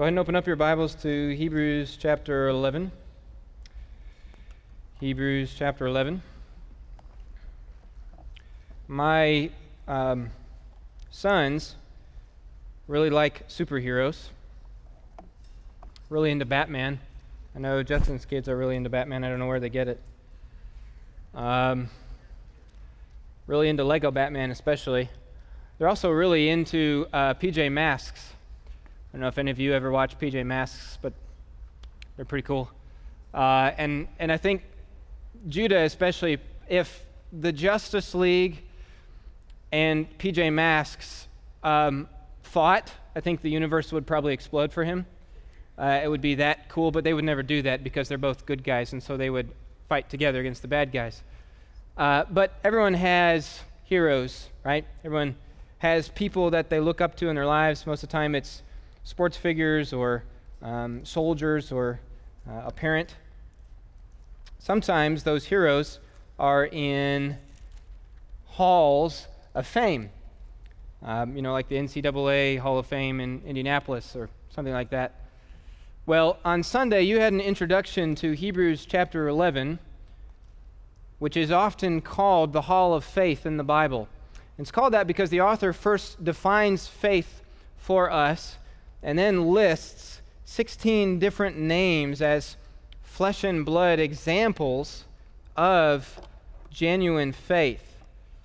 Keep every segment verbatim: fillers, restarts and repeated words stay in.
Go ahead and open up your Bibles to Hebrews chapter eleven. Hebrews chapter eleven. My um, sons really like superheroes, really into Batman. I know Justin's kids are really into Batman. I don't know where they get it. Um, really into Lego Batman especially. They're also really into uh, P J Masks. I don't know if any of you ever watched P J Masks, but they're pretty cool. Uh, and and I think Judah especially, if the Justice League and P J Masks um, fought, I think the universe would probably explode for him. Uh, it would be that cool, but they would never do that because they're both good guys, and so they would fight together against the bad guys. Uh, but everyone has heroes, right? Everyone has people that they look up to in their lives. Most of the time it's sports figures or um, soldiers or uh, a parent. Sometimes those heroes are in halls of fame, um, you know, like the N C double A Hall of Fame in Indianapolis or something like that. Well, on Sunday you had an introduction to Hebrews chapter eleven, which is often called the Hall of Faith in the Bible. It's called that because the author first defines faith for us and then lists sixteen different names as flesh and blood examples of genuine faith.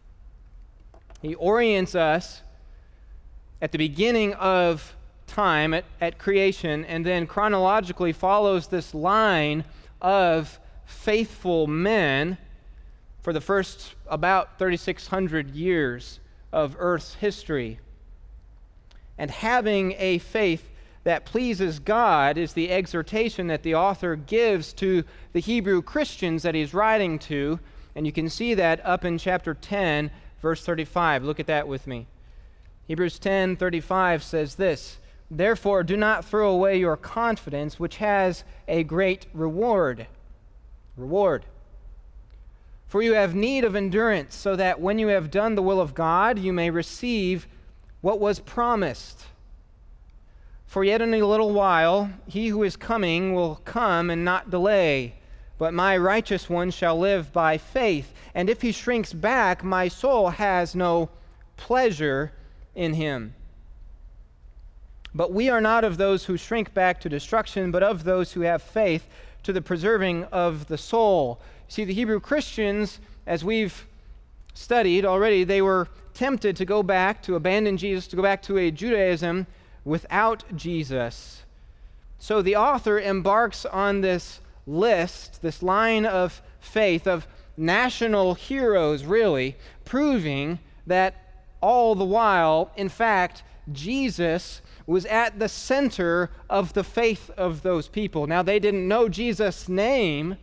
He orients us at the beginning of time, at, at creation, and then chronologically follows this line of faithful men for the first about thirty-six hundred years of Earth's history. And having a faith that pleases God is the exhortation that the author gives to the Hebrew Christians that he's writing to, and you can see that up in chapter ten, verse thirty-five. Look at that with me. Hebrews ten thirty-five says this, "Therefore do not throw away your confidence, which has a great reward." Reward. "For you have need of endurance, so that when you have done the will of God, you may receive what was promised. For yet in a little while, he who is coming will come and not delay. But my righteous one shall live by faith. And if he shrinks back, my soul has no pleasure in him. But we are not of those who shrink back to destruction, but of those who have faith to the preserving of the soul." See, the Hebrew Christians, as we've studied already, they were tempted to go back, to abandon Jesus, to go back to a Judaism without Jesus. So the author embarks on this list, this line of faith, of national heroes, really, proving that all the while, in fact, Jesus was at the center of the faith of those people. Now, they didn't know Jesus' name,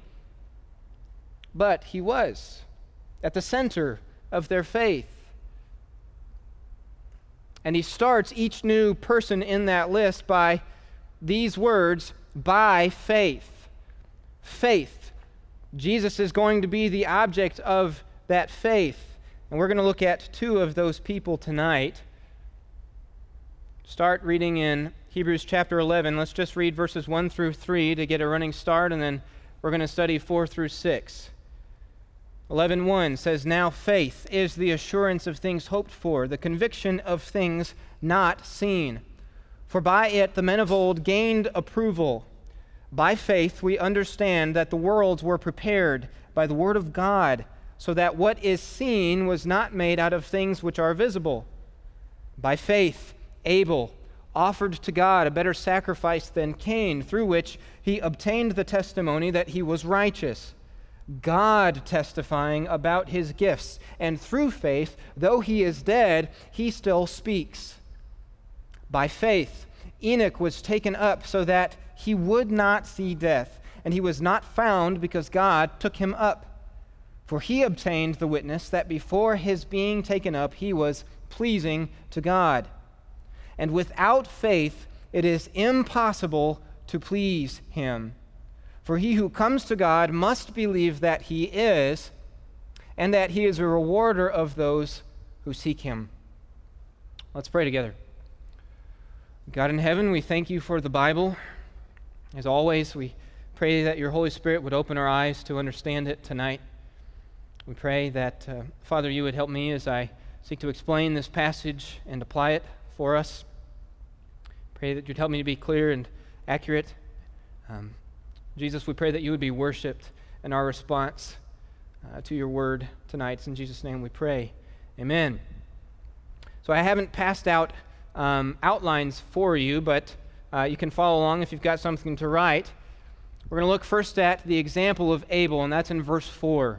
but he was at the center of their faith. And he starts each new person in that list by these words, by faith. Faith. Jesus is going to be the object of that faith. And we're going to look at two of those people tonight. Start reading in Hebrews chapter eleven. Let's just read verses one through three to get a running start, and then we're going to study four through six. eleven one says, "Now faith is the assurance of things hoped for, the conviction of things not seen. For by it the men of old gained approval. By faith we understand that the worlds were prepared by the word of God, so that what is seen was not made out of things which are visible. By faith Abel offered to God a better sacrifice than Cain, through which he obtained the testimony that he was righteous, God testifying about his gifts, and through faith, though he is dead, he still speaks. By faith, Enoch was taken up so that he would not see death, and he was not found because God took him up. For he obtained the witness that before his being taken up, he was pleasing to God. And without faith, it is impossible to please him. For he who comes to God must believe that he is, and that he is a rewarder of those who seek him." Let's pray together. God in heaven, we thank you for the Bible. As always, we pray that your Holy Spirit would open our eyes to understand it tonight. We pray that, uh, Father, you would help me as I seek to explain this passage and apply it for us. Pray that you'd help me to be clear and accurate. Um, Jesus, we pray that you would be worshiped in our response uh, to your word tonight. It's in Jesus' name we pray. Amen. So I haven't passed out um, outlines for you, but uh, you can follow along if you've got something to write. We're going to look first at the example of Abel, and that's in verse four.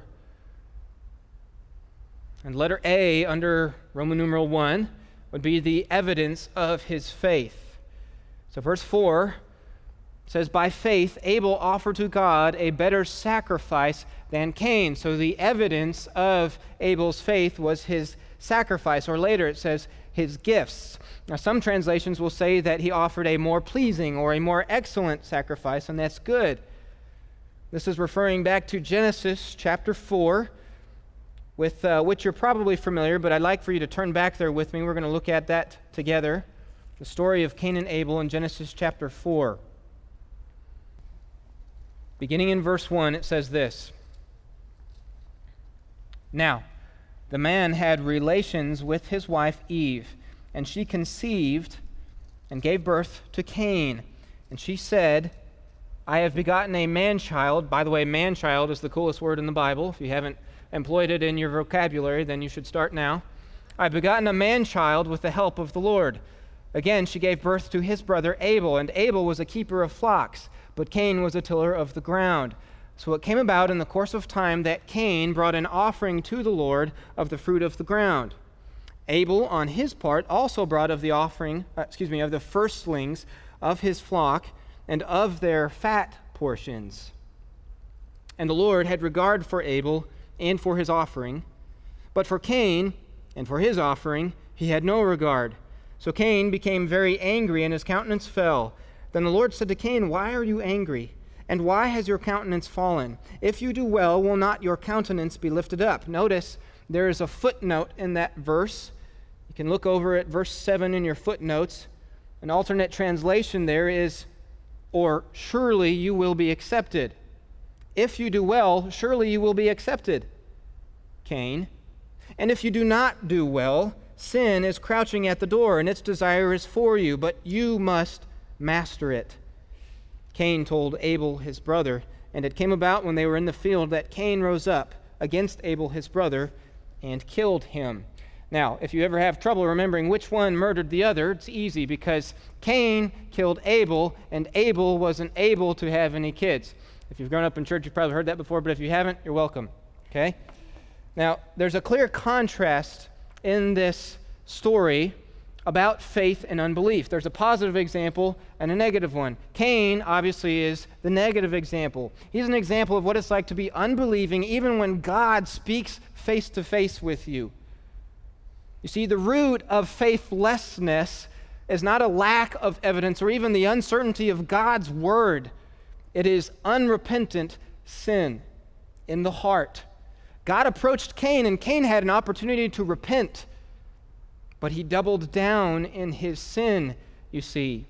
And letter A under Roman numeral one would be the evidence of his faith. So verse four says, by faith Abel offered to God a better sacrifice than Cain. So the evidence of Abel's faith was his sacrifice, or later it says his gifts. Now some translations will say that he offered a more pleasing or a more excellent sacrifice, and that's good. This is referring back to Genesis chapter four, with uh, which you're probably familiar, but I'd like for you to turn back there with me. We're going to look at that together. The story of Cain and Abel in Genesis chapter four. Beginning in verse one, it says this. Now, the man had relations with his wife Eve, and she conceived and gave birth to Cain. And she said, I have begotten a man-child. By the way, man-child is the coolest word in the Bible. If you haven't employed it in your vocabulary, then you should start now. I have begotten a man-child with the help of the Lord. Again, she gave birth to his brother Abel, and Abel was a keeper of flocks, but Cain was a tiller of the ground. So it came about in the course of time that Cain brought an offering to the Lord of the fruit of the ground. Abel, on his part, also brought of the offering, uh, excuse me, of the firstlings of his flock and of their fat portions. And the Lord had regard for Abel and for his offering, but for Cain and for his offering he had no regard. So Cain became very angry, and his countenance fell. Then the Lord said to Cain, why are you angry? And why has your countenance fallen? If you do well, will not your countenance be lifted up? Notice there is a footnote in that verse. You can look over at verse seven in your footnotes. An alternate translation there is, or surely you will be accepted. If you do well, surely you will be accepted, Cain. And if you do not do well, sin is crouching at the door, and its desire is for you, but you must master it. Cain told Abel his brother, and it came about when they were in the field that Cain rose up against Abel his brother and killed him. Now, if you ever have trouble remembering which one murdered the other, it's easy, because Cain killed Abel, and Abel wasn't able to have any kids. If you've grown up in church, you've probably heard that before, but if you haven't, you're welcome. Okay? Now, there's a clear contrast in this story about faith and unbelief. There's a positive example and a negative one. Cain, obviously, is the negative example. He's an example of what it's like to be unbelieving even when God speaks face to face with you. You see, the root of faithlessness is not a lack of evidence or even the uncertainty of God's word. It is unrepentant sin in the heart. God approached Cain, and Cain had an opportunity to repent, but he doubled down in his sin, you see.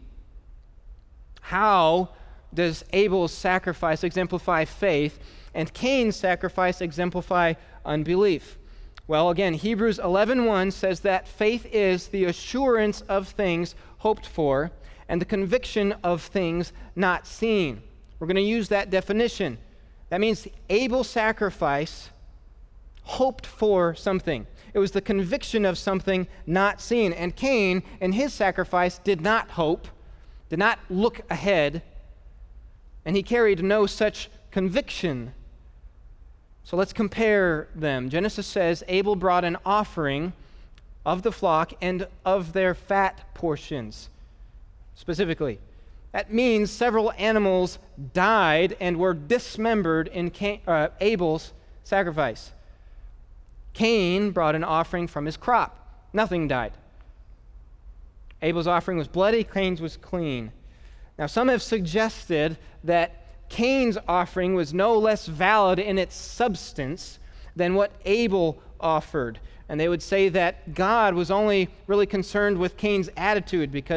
How does Abel's sacrifice exemplify faith and Cain's sacrifice exemplify unbelief? Well, again, Hebrews eleven one says that faith is the assurance of things hoped for and the conviction of things not seen. We're going to use that definition. That means Abel's sacrifice hoped for something. It was the conviction of something not seen. And Cain, in his sacrifice, did not hope, did not look ahead, and he carried no such conviction. So let's compare them. Genesis says Abel brought an offering of the flock and of their fat portions, specifically. That means several animals died and were dismembered in Cain, uh, Abel's sacrifice. Cain brought an offering from his crop. Nothing died. Abel's offering was bloody, Cain's was clean. Now, some have suggested that Cain's offering was no less valid in its substance than what Abel offered. And they would say that God was only really concerned with Cain's attitude, because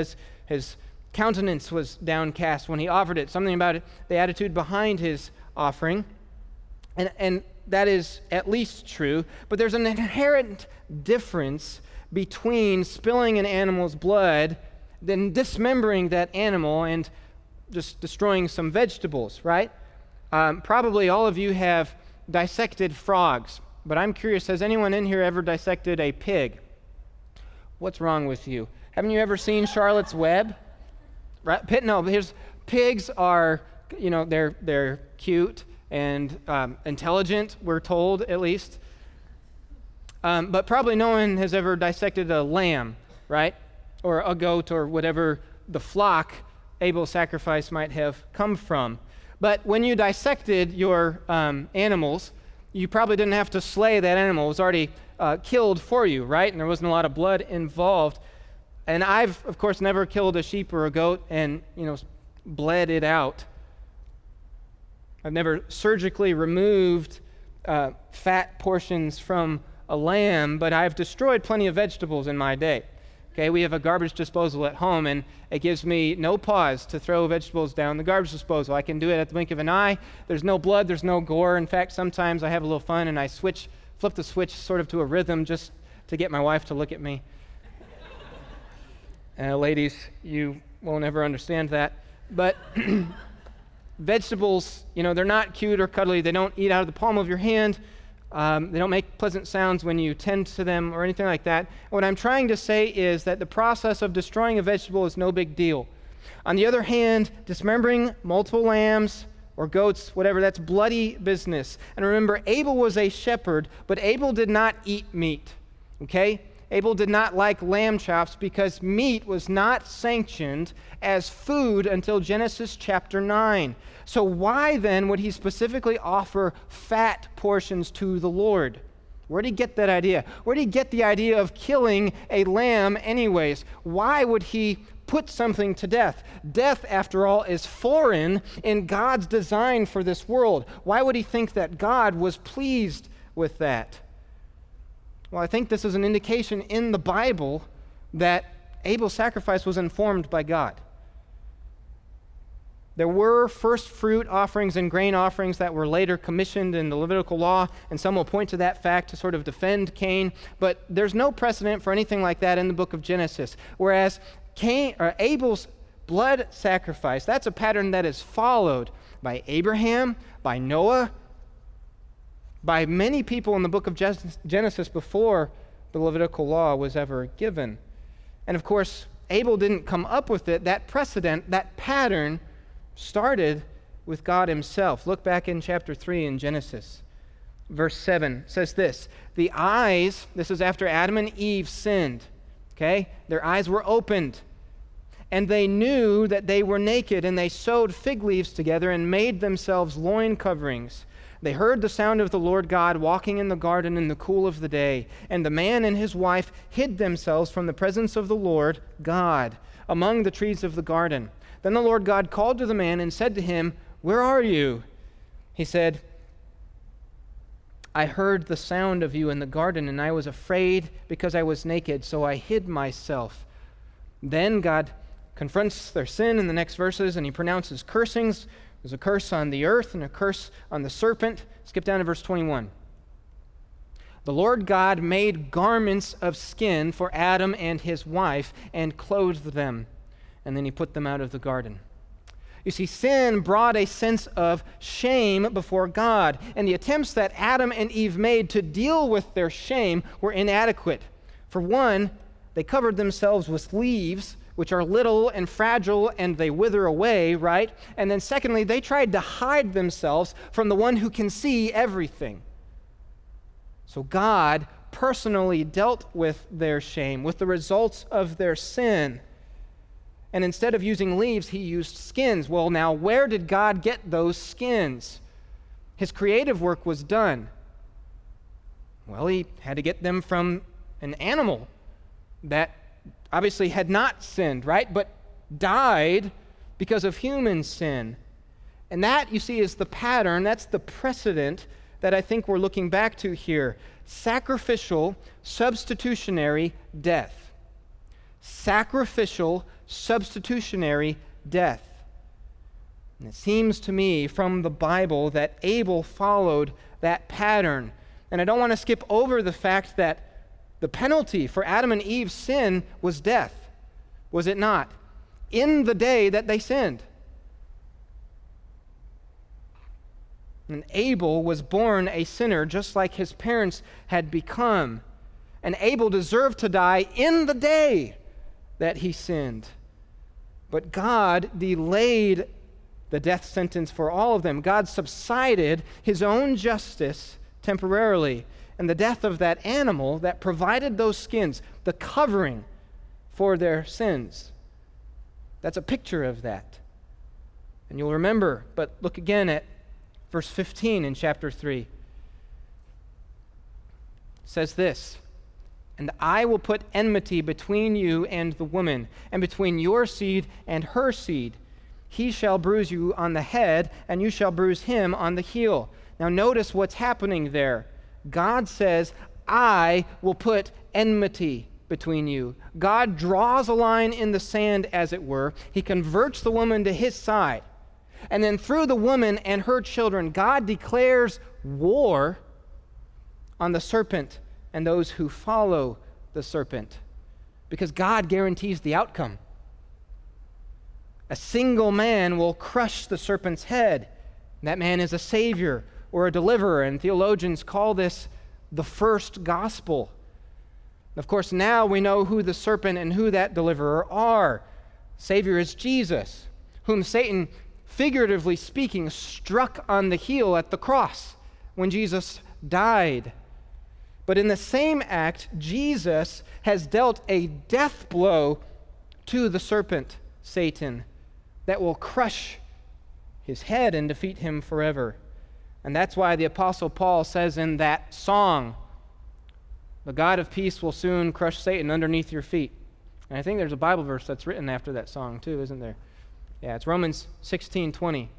His countenance was downcast when he offered it, something about it, the attitude behind his offering. And, and that is at least true, but there's an inherent difference between spilling an animal's blood, then dismembering that animal, and just destroying some vegetables, right? Um, probably all of you have dissected frogs, but I'm curious, has anyone in here ever dissected a pig? What's wrong with you? Haven't you ever seen Charlotte's Web? Right? Pit, no, here's, pigs are, you know, they're they're cute and um, intelligent, we're told at least. Um, but probably no one has ever dissected a lamb, right? Or a goat, or whatever the flock Abel's sacrifice might have come from. But when you dissected your um, animals, you probably didn't have to slay that animal. It was already uh, killed for you, right? And there wasn't a lot of blood involved. And I've, of course, never killed a sheep or a goat and, you know, bled it out. I've never surgically removed uh, fat portions from a lamb, but I've destroyed plenty of vegetables in my day. Okay, we have a garbage disposal at home, and it gives me no pause to throw vegetables down the garbage disposal. I can do it at the blink of an eye. There's no blood, there's no gore. In fact, sometimes I have a little fun and I switch, flip the switch sort of to a rhythm just to get my wife to look at me. Uh, ladies, you won't ever understand that. But vegetables, you know, they're not cute or cuddly. They don't eat out of the palm of your hand. Um, they don't make pleasant sounds when you tend to them or anything like that. What I'm trying to say is that the process of destroying a vegetable is no big deal. On the other hand, dismembering multiple lambs or goats, whatever, that's bloody business. And remember, Abel was a shepherd, but Abel did not eat meat, okay? Abel did not like lamb chops because meat was not sanctioned as food until Genesis chapter nine. So why then would he specifically offer fat portions to the Lord? Where did he get that idea? Where did he get the idea of killing a lamb anyways? Why would he put something to death? Death, after all, is foreign in God's design for this world. Why would he think that God was pleased with that? Well, I think this is an indication in the Bible that Abel's sacrifice was informed by God. There were first fruit offerings and grain offerings that were later commissioned in the Levitical law, and some will point to that fact to sort of defend Cain, but there's no precedent for anything like that in the book of Genesis. Whereas Cain, or Abel's blood sacrifice, that's a pattern that is followed by Abraham, by Noah, by many people in the book of Genesis before the Levitical law was ever given. And of course, Abel didn't come up with it. That precedent, that pattern, started with God himself. Look back in chapter three in Genesis. Verse seven says this, the eyes, this is after Adam and Eve sinned, okay? Their eyes were opened, and they knew that they were naked, and they sewed fig leaves together and made themselves loin coverings. They heard the sound of the Lord God walking in the garden in the cool of the day, and the man and his wife hid themselves from the presence of the Lord God among the trees of the garden. Then the Lord God called to the man and said to him, "Where are you?" He said, "I heard the sound of you in the garden, and I was afraid because I was naked, so I hid myself." Then God confronts their sin in the next verses, and he pronounces cursings. There's a curse on the earth and a curse on the serpent. Skip down to verse twenty-one. The Lord God made garments of skin for Adam and his wife and clothed them, and then he put them out of the garden. You see, sin brought a sense of shame before God, and the attempts that Adam and Eve made to deal with their shame were inadequate. For one, they covered themselves with leaves, which are little and fragile, and they wither away, right? And then secondly, they tried to hide themselves from the one who can see everything. So God personally dealt with their shame, with the results of their sin. And instead of using leaves, he used skins. Well, now, where did God get those skins? His creative work was done. Well, he had to get them from an animal that obviously had not sinned, right? But died because of human sin. And that, you see, is the pattern, that's the precedent that I think we're looking back to here. Sacrificial, substitutionary death. Sacrificial, substitutionary death. And it seems to me from the Bible that Abel followed that pattern. And I don't want to skip over the fact that the penalty for Adam and Eve's sin was death, was it not? In the day that they sinned. And Abel was born a sinner just like his parents had become. And Abel deserved to die in the day that he sinned. But God delayed the death sentence for all of them. God subsided his own justice temporarily. And the death of that animal that provided those skins, the covering for their sins. That's a picture of that. And you'll remember, but look again at verse fifteen in chapter three. It says this, "And I will put enmity between you and the woman, and between your seed and her seed. He shall bruise you on the head, and you shall bruise him on the heel." Now notice what's happening there. God says, I will put enmity between you. God draws a line in the sand, as it were. He converts the woman to his side. And then through the woman and her children, God declares war on the serpent and those who follow the serpent. Because God guarantees the outcome. A single man will crush the serpent's head. That man is a savior or a deliverer, and theologians call this the first gospel. Of course, now we know who the serpent and who that deliverer are. Savior is Jesus, whom Satan, figuratively speaking, struck on the heel at the cross when Jesus died. But in the same act, Jesus has dealt a death blow to the serpent, Satan, that will crush his head and defeat him forever. And that's why the Apostle Paul says in that song, "The God of peace will soon crush Satan underneath your feet." And I think there's a Bible verse that's written after that song too, isn't there? Yeah, it's Romans sixteen twenty.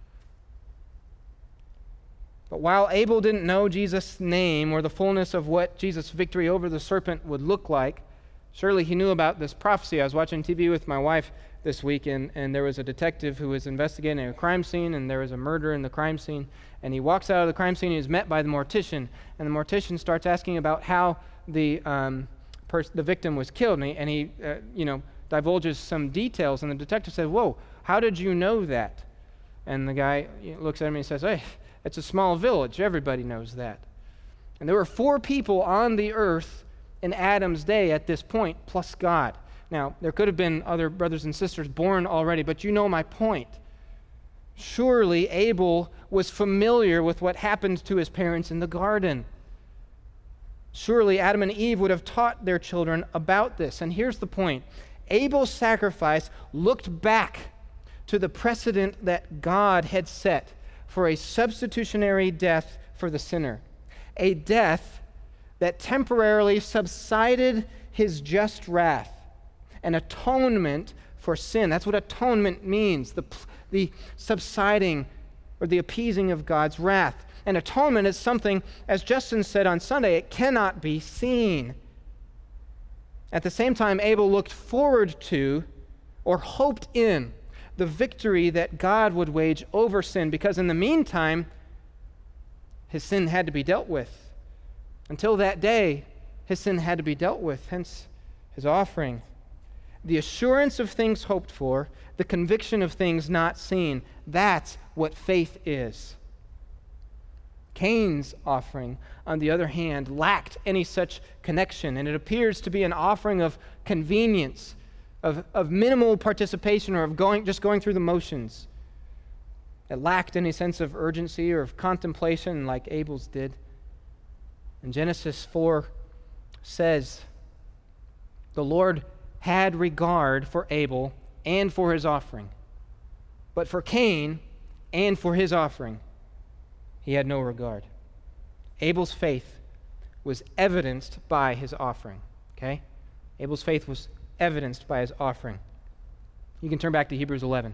But while Abel didn't know Jesus' name or the fullness of what Jesus' victory over the serpent would look like, surely he knew about this prophecy. I was watching T V with my wife this week, and, and there was a detective who was investigating a crime scene, and there was a murder in the crime scene. And he walks out of the crime scene, and he's met by the mortician, and the mortician starts asking about how the um, pers- the victim was killed, and he, and he uh, you know, divulges some details, and the detective says, "Whoa, how did you know that?" And the guy looks at him and he says, "Hey, it's a small village. Everybody knows that." And there were four people on the earth in Adam's day at this point, plus God. Now, there could have been other brothers and sisters born already, but you know my point. Surely Abel was familiar with what happened to his parents in the garden. Surely Adam and Eve would have taught their children about this. And here's the point. Abel's sacrifice looked back to the precedent that God had set for a substitutionary death for the sinner. A death that temporarily subsided his just wrath. An atonement for sin. That's what atonement means, the, the subsiding or the appeasing of God's wrath. And atonement is something, as Justin said on Sunday, it cannot be seen. At the same time, Abel looked forward to or hoped in the victory that God would wage over sin, because in the meantime, his sin had to be dealt with. Until that day, his sin had to be dealt with, hence his offering. The assurance of things hoped for, the conviction of things not seen. That's what faith is. Cain's offering, on the other hand, lacked any such connection, and it appears to be an offering of convenience, of, of minimal participation, or of going just going through the motions. It lacked any sense of urgency or of contemplation like Abel's did. And Genesis four says, "The Lord had regard for Abel and for his offering, but for Cain and for his offering he had no regard." Abel's faith was evidenced by his offering, okay? Abel's faith was evidenced by his offering. You can turn back to Hebrews eleven.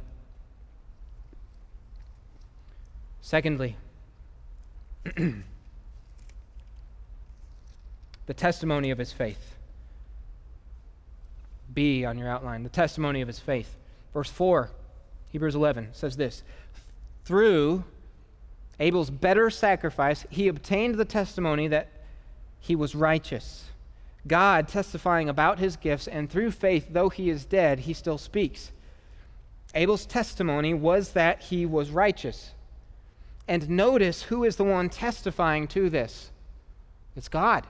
Secondly, the testimony of his faith. B on your outline, the testimony of his faith. Verse four, Hebrews eleven says this, through Abel's better sacrifice, he obtained the testimony that he was righteous. God testifying about his gifts, and through faith, though he is dead, he still speaks. Abel's testimony was that he was righteous. And notice who is the one testifying to this. It's God.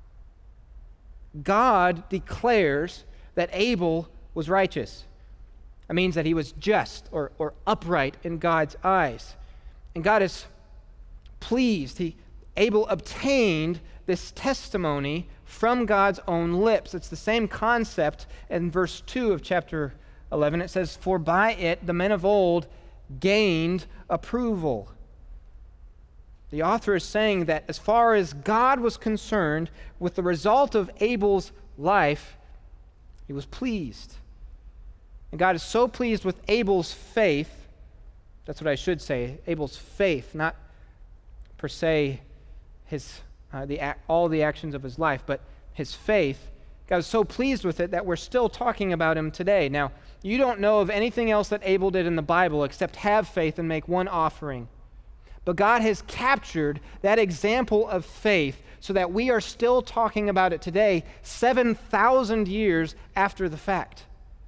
God declares that Abel was righteous. It means that he was just or, or upright in God's eyes. And God is pleased. He, Abel obtained this testimony from God's own lips. It's the same concept in verse two of chapter eleven. It says, for by it the men of old gained approval. The author is saying that as far as God was concerned with the result of Abel's life, he was pleased. And God is so pleased with Abel's faith, that's what I should say, Abel's faith, not per se his uh, the all the actions of his life, but his faith. God is so pleased with it that we're still talking about him today. Now, you don't know of anything else that Abel did in the Bible except have faith and make one offering. But God has captured that example of faith so that we are still talking about it today, seven thousand years after the fact.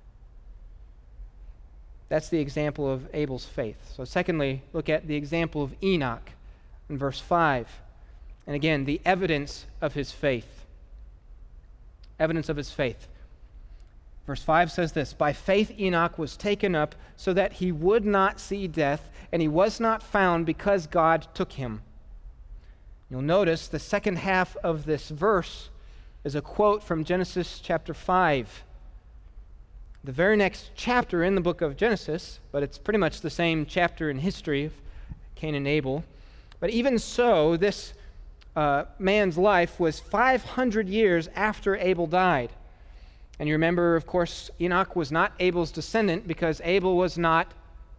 That's the example of Abel's faith. So secondly, look at the example of Enoch in verse five. And again, the evidence of his faith. Evidence of his faith. Verse five says this, by faith Enoch was taken up so that he would not see death, and he was not found because God took him. You'll notice the second half of this verse is a quote from Genesis chapter five. The very next chapter in the book of Genesis, but it's pretty much the same chapter in history of Cain and Abel. But even so, this uh, man's life was five hundred years after Abel died. And you remember, of course, Enoch was not Abel's descendant because Abel was not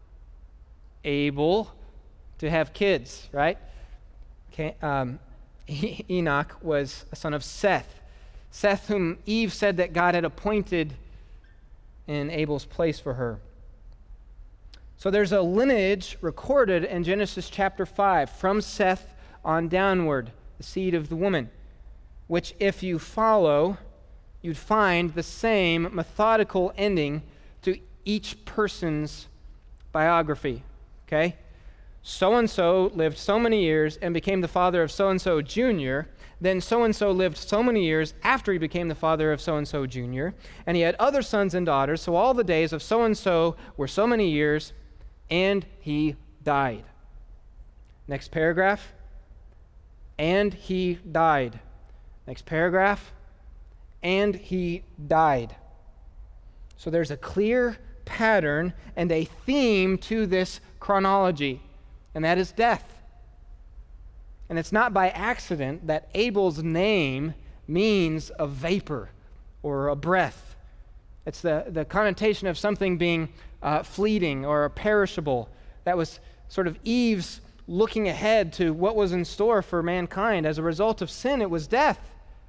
able to have kids, right? Okay, um, Enoch was a son of Seth. Seth, whom Eve said that God had appointed in Abel's place for her. So there's a lineage recorded in Genesis chapter five from Seth on downward, the seed of the woman, which if you follow, you'd find the same methodical ending to each person's biography, okay? So-and-so lived so many years and became the father of so-and-so junior. Then so-and-so lived so many years after he became the father of so-and-so junior. And he had other sons and daughters, so all the days of so-and-so were so many years, and he died. Next paragraph. And he died. Next paragraph. And he died. So there's a clear pattern and a theme to this chronology, and that is death. And it's not by accident that Abel's name means a vapor or a breath. It's the, the connotation of something being uh, fleeting or perishable. That was sort of Eve's looking ahead to what was in store for mankind. As a result of sin, it was death.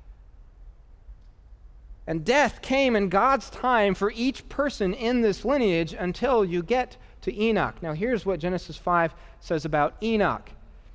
And death came in God's time for each person in this lineage until you get to Enoch. Now here's what Genesis five says about Enoch.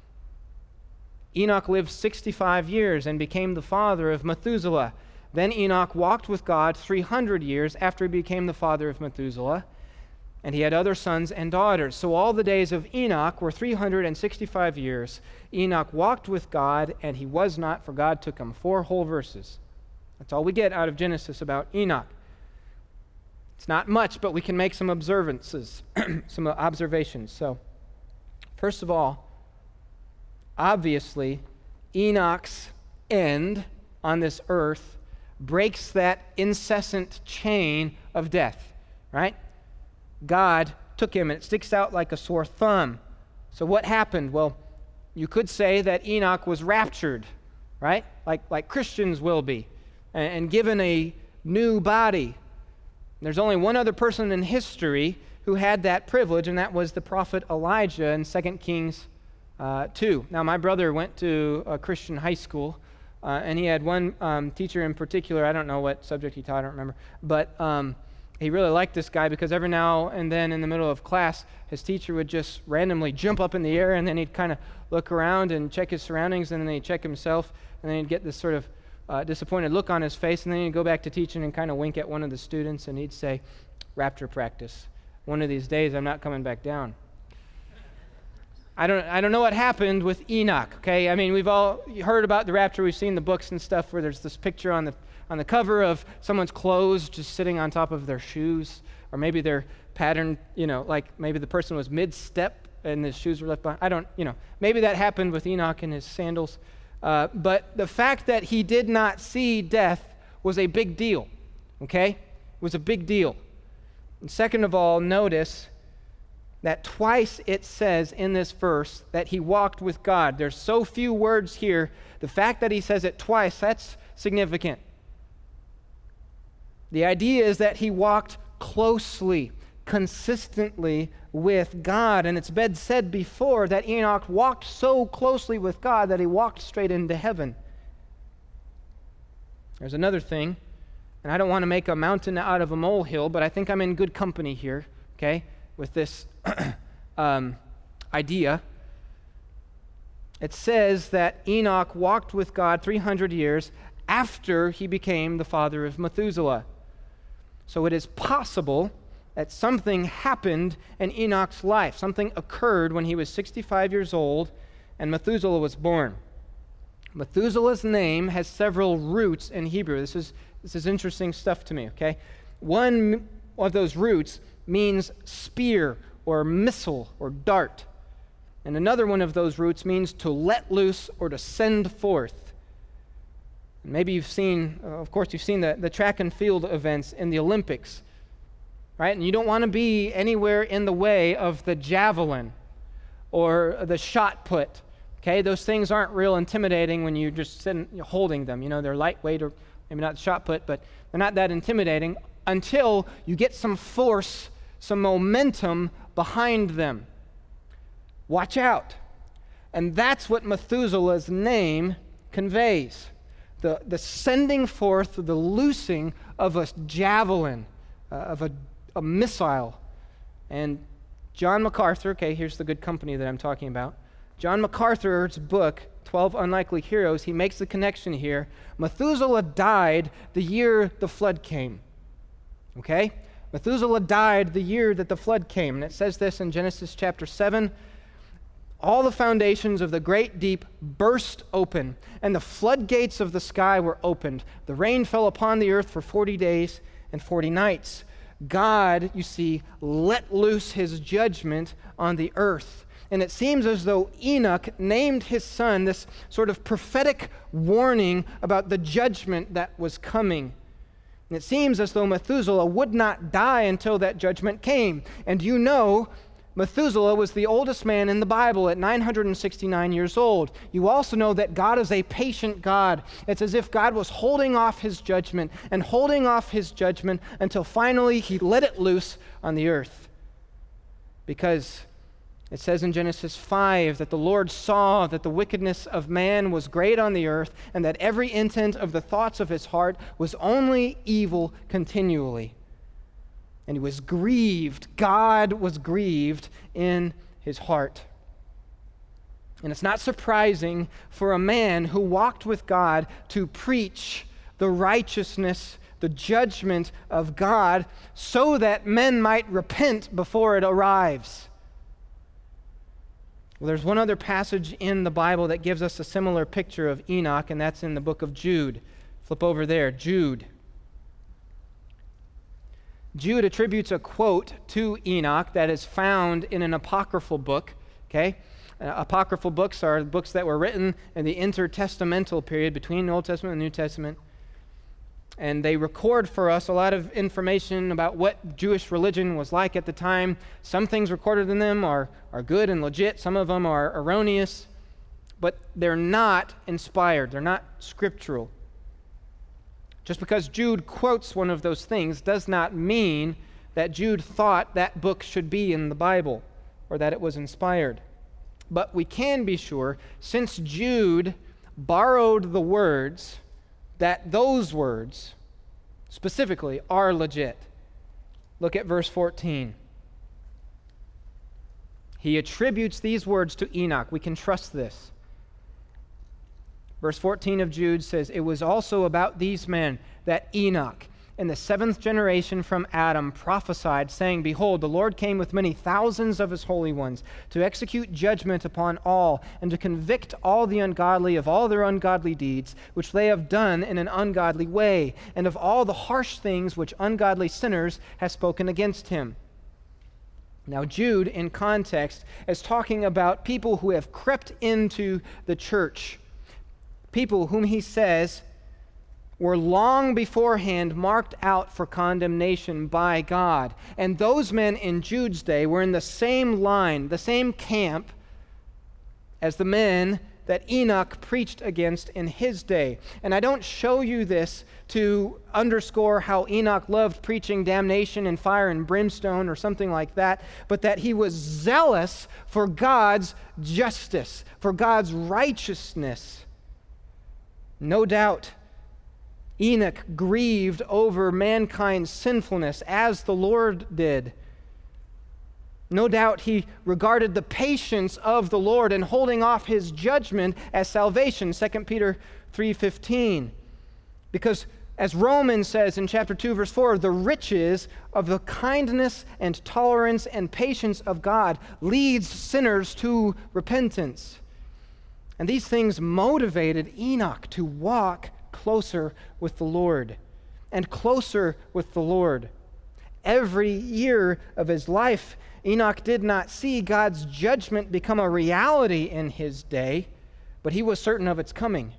Enoch lived sixty-five years and became the father of Methuselah. Then Enoch walked with God three hundred years after he became the father of Methuselah, and he had other sons and daughters. So all the days of Enoch were three hundred sixty-five years. Enoch walked with God, and he was not, for God took him. Four whole verses. That's all we get out of Genesis about Enoch. It's not much, but we can make some observances, some observations. So, first of all, obviously, Enoch's end on this earth breaks that incessant chain of death, right? God took him, and it sticks out like a sore thumb. So what happened? Well, you could say that Enoch was raptured, right? Like, like Christians will be, and, and given a new body. There's only one other person in history who had that privilege, and that was the prophet Elijah in Second Kings uh, two. Now, my brother went to a Christian high school Uh, and he had one um, teacher in particular. I don't know what subject he taught, I don't remember. But um, he really liked this guy because every now and then in the middle of class, his teacher would just randomly jump up in the air, and then he'd kind of look around and check his surroundings, and then he'd check himself, and then he'd get this sort of uh, disappointed look on his face, and then he'd go back to teaching and kind of wink at one of the students, and he'd say, "Rapture practice. One of these days, I'm not coming back down." I don't I don't know what happened with Enoch, okay? I mean, we've all heard about the rapture. We've seen the books and stuff where there's this picture on the on the cover of someone's clothes just sitting on top of their shoes, or maybe they're patterned, you know, like maybe the person was mid-step and his shoes were left behind. I don't, you know, maybe that happened with Enoch and his sandals. Uh, but the fact that he did not see death was a big deal, okay? It was a big deal. And second of all, notice that twice it says in this verse that he walked with God. There's so few words here. The fact that he says it twice, that's significant. The idea is that he walked closely, consistently with God. And it's been said before that Enoch walked so closely with God that he walked straight into heaven. There's another thing, and I don't want to make a mountain out of a molehill, but I think I'm in good company here, okay, with this um, idea. It says that Enoch walked with God three hundred years after he became the father of Methuselah. So it is possible that something happened in Enoch's life. Something occurred when he was sixty-five years old and Methuselah was born. Methuselah's name has several roots in Hebrew. This is, this is interesting stuff to me, okay? One of those roots means spear or missile or dart. And another one of those roots means to let loose or to send forth. And maybe you've seen, uh, of course, you've seen the, the track and field events in the Olympics, right? And you don't want to be anywhere in the way of the javelin or the shot put, okay? Those things aren't real intimidating when you're just sitting, you're holding them. You know, they're lightweight, or maybe not shot put, but they're not that intimidating until you get some force, some momentum behind them. Watch out. And that's what Methuselah's name conveys. The, the sending forth, the loosing of a javelin, uh, of a, a missile. And John MacArthur, okay, here's the good company that I'm talking about. John MacArthur's book, twelve Unlikely Heroes, he makes the connection here. Methuselah died the year the flood came. Okay? Methuselah died the year that the flood came. And it says this in Genesis chapter seven. All the foundations of the great deep burst open, and the floodgates of the sky were opened. The rain fell upon the earth for forty days and forty nights. God, you see, let loose his judgment on the earth. And it seems as though Enoch named his son this sort of prophetic warning about the judgment that was coming. And it seems as though Methuselah would not die until that judgment came. And you know, Methuselah was the oldest man in the Bible at nine hundred sixty-nine years old. You also know that God is a patient God. It's as if God was holding off his judgment and holding off his judgment until finally he let it loose on the earth. Because it says in Genesis five that the Lord saw that the wickedness of man was great on the earth, and that every intent of the thoughts of his heart was only evil continually. And he was grieved. God was grieved in his heart. And it's not surprising for a man who walked with God to preach the righteousness, the judgment of God, so that men might repent before it arrives. Well, there's one other passage in the Bible that gives us a similar picture of Enoch, and that's in the book of Jude. Flip over there, Jude. Jude attributes a quote to Enoch that is found in an apocryphal book, okay? Uh, apocryphal books are books that were written in the intertestamental period between the Old Testament and the New Testament. And they record for us a lot of information about what Jewish religion was like at the time. Some things recorded in them are, are good and legit. Some of them are erroneous. But they're not inspired. They're not scriptural. Just because Jude quotes one of those things does not mean that Jude thought that book should be in the Bible or that it was inspired. But we can be sure, since Jude borrowed the words that those words specifically are legit. Look at verse fourteen. He attributes these words to Enoch. We can trust this. Verse fourteen of Jude says, "It was also about these men that Enoch, in the seventh generation from Adam, prophesied, saying, Behold, the Lord came with many thousands of his holy ones to execute judgment upon all and to convict all the ungodly of all their ungodly deeds, which they have done in an ungodly way, and of all the harsh things which ungodly sinners have spoken against him." Now, Jude, in context, is talking about people who have crept into the church, people whom he says were long beforehand marked out for condemnation by God. And those men in Jude's day were in the same line, the same camp as the men that Enoch preached against in his day. And I don't show you this to underscore how Enoch loved preaching damnation and fire and brimstone or something like that, but that he was zealous for God's justice, for God's righteousness. No doubt, Enoch grieved over mankind's sinfulness as the Lord did. No doubt he regarded the patience of the Lord in holding off his judgment as salvation, Second Peter three fifteen. Because as Romans says in chapter two, verse four, the riches of the kindness and tolerance and patience of God leads sinners to repentance. And these things motivated Enoch to walk closer with the Lord and closer with the Lord. Every year of his life, Enoch did not see God's judgment become a reality in his day, but he was certain of its coming.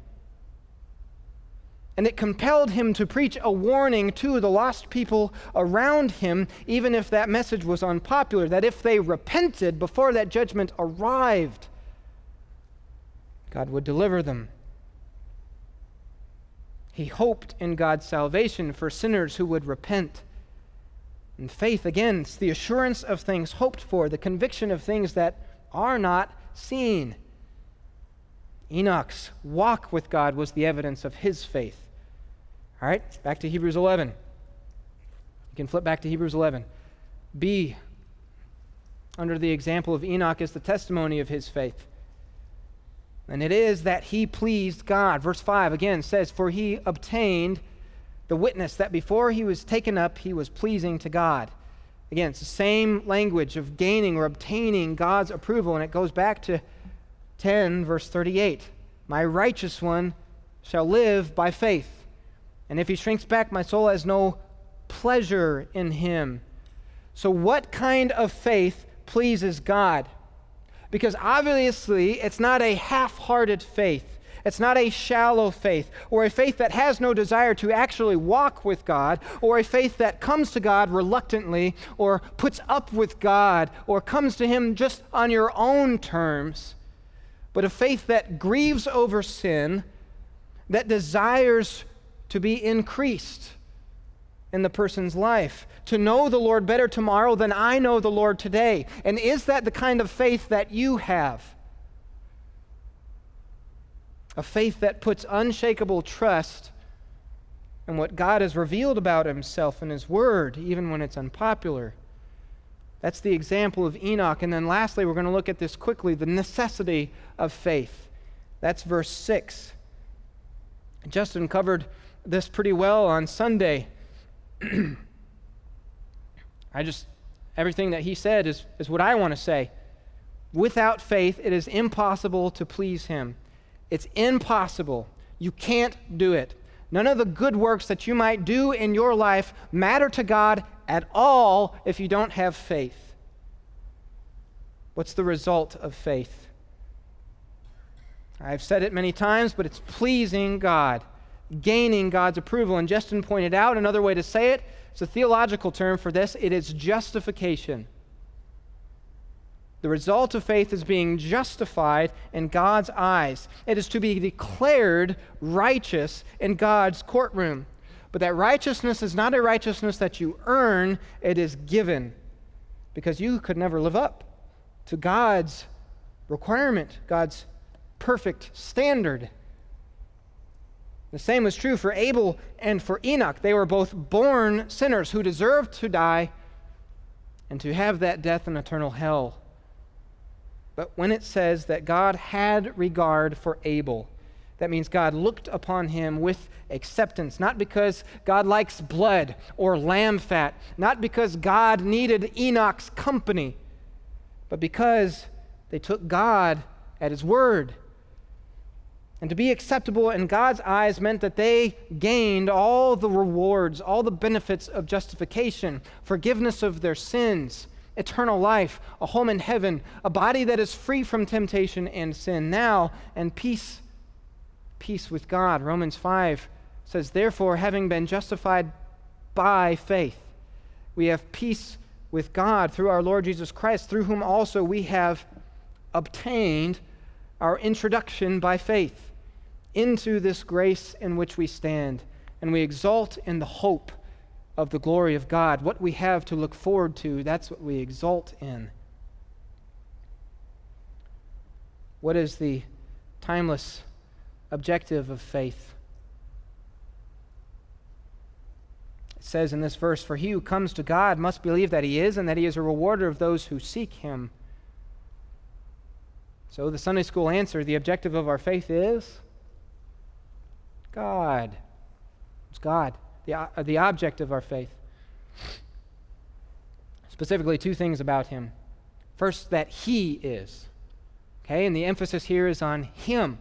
And it compelled him to preach a warning to the lost people around him, even if that message was unpopular, that if they repented before that judgment arrived, God would deliver them. He hoped in God's salvation for sinners who would repent. And faith, again, it's the assurance of things hoped for, the conviction of things that are not seen. Enoch's walk with God was the evidence of his faith. All right, back to Hebrews eleven. You can flip back to Hebrews eleven. B, under the example of Enoch, is the testimony of his faith. And it is that he pleased God. Verse five again says, "For he obtained the witness that before he was taken up, he was pleasing to God." Again, it's the same language of gaining or obtaining God's approval, and it goes back to ten, verse thirty-eight. "My righteous one shall live by faith. And if he shrinks back, my soul has no pleasure in him." So what kind of faith pleases God? Because obviously, it's not a half-hearted faith. It's not a shallow faith, or a faith that has no desire to actually walk with God, or a faith that comes to God reluctantly, or puts up with God, or comes to him just on your own terms, but a faith that grieves over sin, that desires to be increased in the person's life, to know the Lord better tomorrow than I know the Lord today. And is that the kind of faith that you have? A faith that puts unshakable trust in what God has revealed about himself in his word, even when it's unpopular. That's the example of Enoch. And then lastly, we're going to look at this quickly, the necessity of faith. That's verse six. Justin covered this pretty well on Sunday. I just, everything that he said is, is what I want to say. Without faith, it is impossible to please him. It's impossible. You can't do it. None of the good works that you might do in your life matter to God at all if you don't have faith. What's the result of faith? I've said it many times, but it's pleasing God, gaining God's approval. And Justin pointed out another way to say it. It's a theological term for this. It is justification. The result of faith is being justified in God's eyes. It is to be declared righteous in God's courtroom. But that righteousness is not a righteousness that you earn, it is given. Because you could never live up to God's requirement, God's perfect standard The same was true for Abel and for Enoch. They were both born sinners who deserved to die and to have that death in eternal hell. But when it says that God had regard for Abel, that means God looked upon him with acceptance, not because God likes blood or lamb fat, not because God needed Enoch's company, but because they took God at his word. And to be acceptable in God's eyes meant that they gained all the rewards, all the benefits of justification, forgiveness of their sins, eternal life, a home in heaven, a body that is free from temptation and sin now, and peace, peace with God. Romans five says, therefore, having been justified by faith, we have peace with God through our Lord Jesus Christ, through whom also we have obtained our introduction by faith into this grace in which we stand, and we exult in the hope of the glory of God. What we have to look forward to, that's what we exult in. What is the timeless objective of faith? It says in this verse, for he who comes to God must believe that he is, and that he is a rewarder of those who seek him. So the Sunday school answer, the objective of our faith is God. It's God, the, uh, the object of our faith. Specifically, two things about him. First, that he is. Okay, and the emphasis here is on him.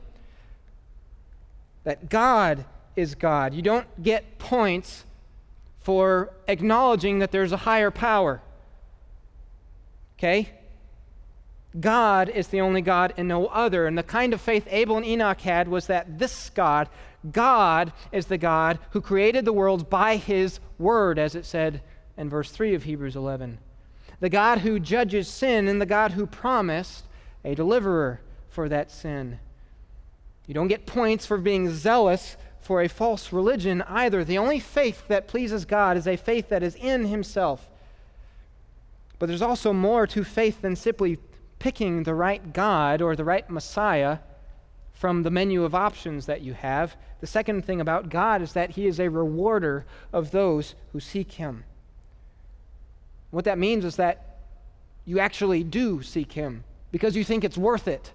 That God is God. You don't get points for acknowledging that there's a higher power. Okay? God is the only God and no other. And the kind of faith Abel and Enoch had was that this God, God is the God who created the world by his word, as it said in verse three of Hebrews eleven. The God who judges sin and the God who promised a deliverer for that sin. You don't get points for being zealous for a false religion either. The only faith that pleases God is a faith that is in himself. But there's also more to faith than simply picking the right God or the right Messiah from the menu of options that you have. The second thing about God is that he is a rewarder of those who seek him. What that means is that you actually do seek him because you think it's worth it.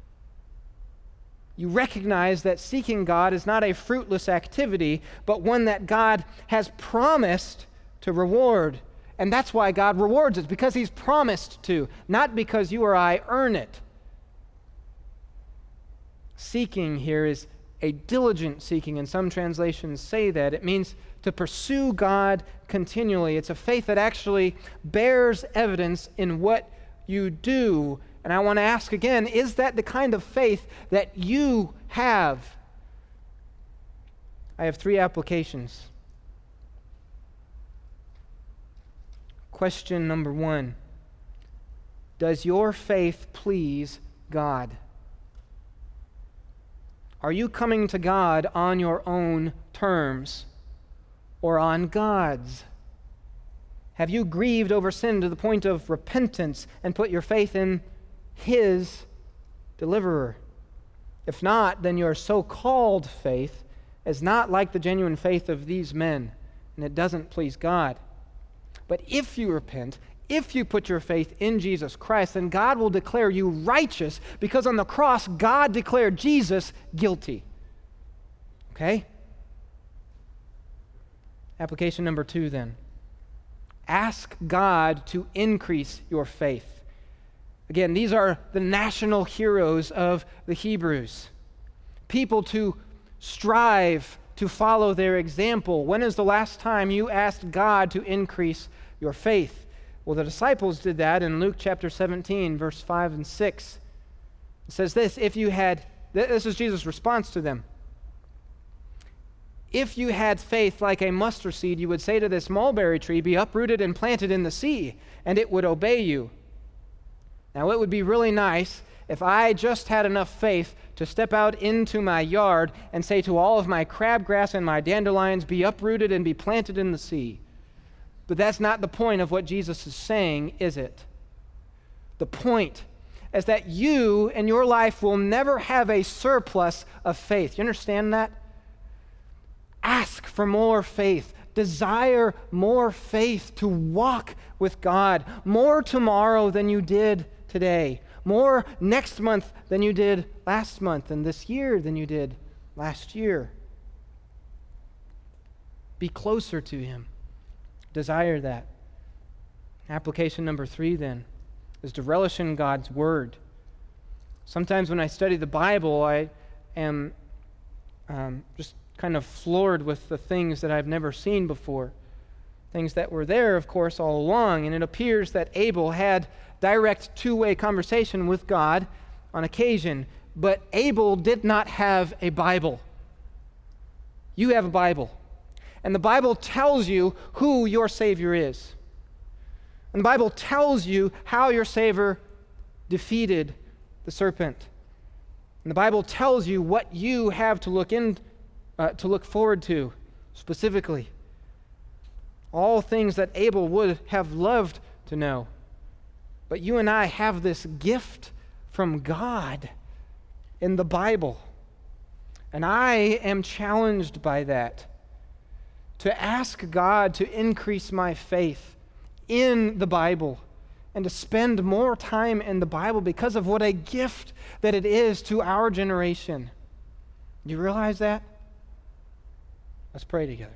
You recognize that seeking God is not a fruitless activity, but one that God has promised to reward. And that's why God rewards us, because he's promised to, not because you or I earn it. Seeking here is a diligent seeking, and some translations say that. It means to pursue God continually. It's a faith that actually bears evidence in what you do. And I want to ask again, is that the kind of faith that you have? I have three applications. Question number one, does your faith please God? Are you coming to God on your own terms or on God's? Have you grieved over sin to the point of repentance and put your faith in his deliverer? If not, then your so-called faith is not like the genuine faith of these men, and it doesn't please God. But if you repent, if you put your faith in Jesus Christ, then God will declare you righteous, because on the cross, God declared Jesus guilty. Okay? Application number two, then. Ask God to increase your faith. Again, these are the national heroes of the Hebrews. People to strive to follow their example. When is the last time you asked God to increase your faith? Well, the disciples did that in Luke chapter seventeen, verse five and six. It says this, if you had, this is Jesus' response to them. If you had faith like a mustard seed, you would say to this mulberry tree, be uprooted and planted in the sea, and it would obey you. Now, it would be really nice if I just had enough faith to step out into my yard and say to all of my crabgrass and my dandelions, be uprooted and be planted in the sea. But that's not the point of what Jesus is saying, is it? The point is that you and your life will never have a surplus of faith. You understand that? Ask for more faith. Desire more faith to walk with God. More tomorrow than you did today. More next month than you did last month, and this year than you did last year. Be closer to Him. Desire that. Application number three, then, is to relish in God's Word. Sometimes when I study the Bible, I am um, just kind of floored with the things that I've never seen before. Things that were there, of course, all along. And it appears that Abel had direct two-way conversation with God on occasion, but Abel did not have a Bible. You have a Bible. And the Bible tells you who your Savior is. And the Bible tells you how your Savior defeated the serpent. And the Bible tells you what you have to look in, uh, to look forward to specifically. All things that Abel would have loved to know. But you and I have this gift from God in the Bible. And I am challenged by that, to ask God to increase my faith in the Bible and to spend more time in the Bible because of what a gift that it is to our generation. Do you realize that? Let's pray together.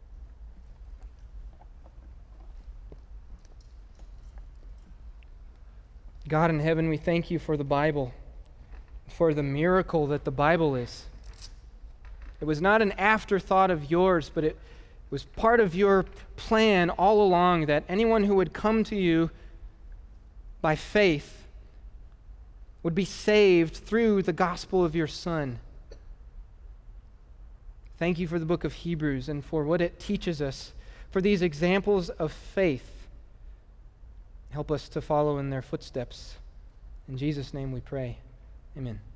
God in heaven, we thank you for the Bible, for the miracle that the Bible is. It was not an afterthought of yours, but it was part of your plan all along, that anyone who would come to you by faith would be saved through the gospel of your Son. Thank you for the book of Hebrews and for what it teaches us, for these examples of faith. Help us to follow in their footsteps. In Jesus' name we pray. Amen.